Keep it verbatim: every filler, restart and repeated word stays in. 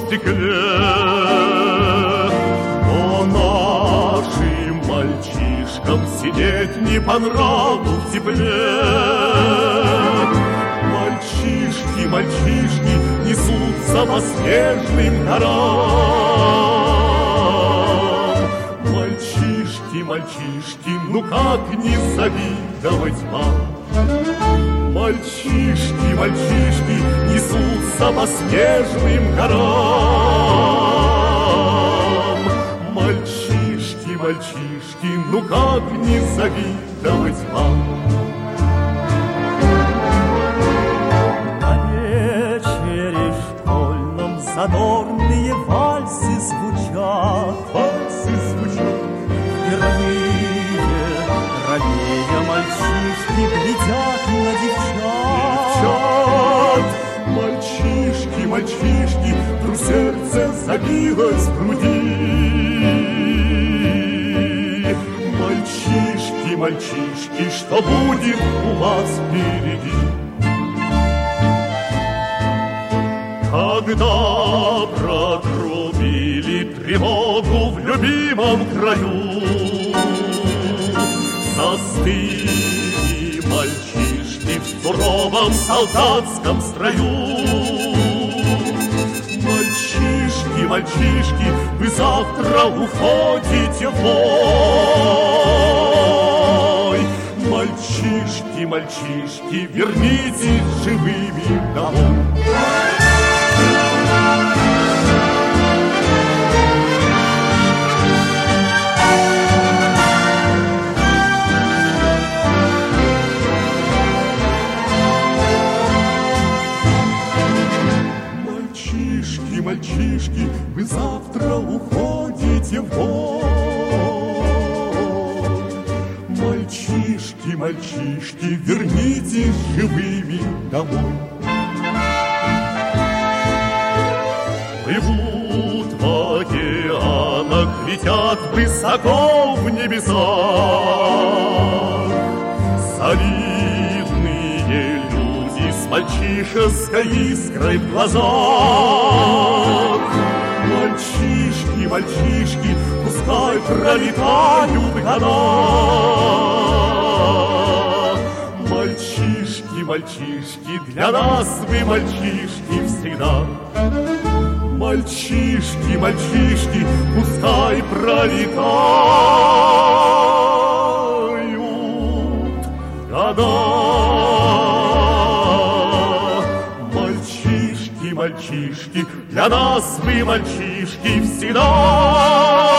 стекле. Но нашим мальчишкам сидеть не по нраву в тепле. Мальчишки, мальчишки несутся по снежным горам. Мальчишки, мальчишки, ну как не завидовать вам? Мальчишки, мальчишки несутся по снежным горам. Мальчишки, мальчишки, ну как не завидовать вам? На вечере школьном задорные вальсы звучат, вальсы звучат. Впервые робея мальчишки глядят на девчат. Мальчишки, мальчишки, вдруг сердце забилось в груди. Мальчишки, мальчишки, что будет у вас впереди? Когда протрубили тревогу в любимом краю, застыли мальчишки в суровом солдатском строю. Мальчишки, мальчишки, вы завтра уходите в бой. Мальчишки, мальчишки, вернитесь живыми домой. Мальчишки, вы завтра уходите в бой. Мальчишки, мальчишки, вернитесь живыми домой. Плывут в океанах, летят высоко в небесах. Солидные люди с мальчишеской искрой в глазах. Мальчишки, мальчишки, пускай пролетают года. Мальчишки, мальчишки, для нас вы мальчишки всегда. Мальчишки, мальчишки, пускай пролетают года. Мальчишки, для нас вы мальчишки всегда.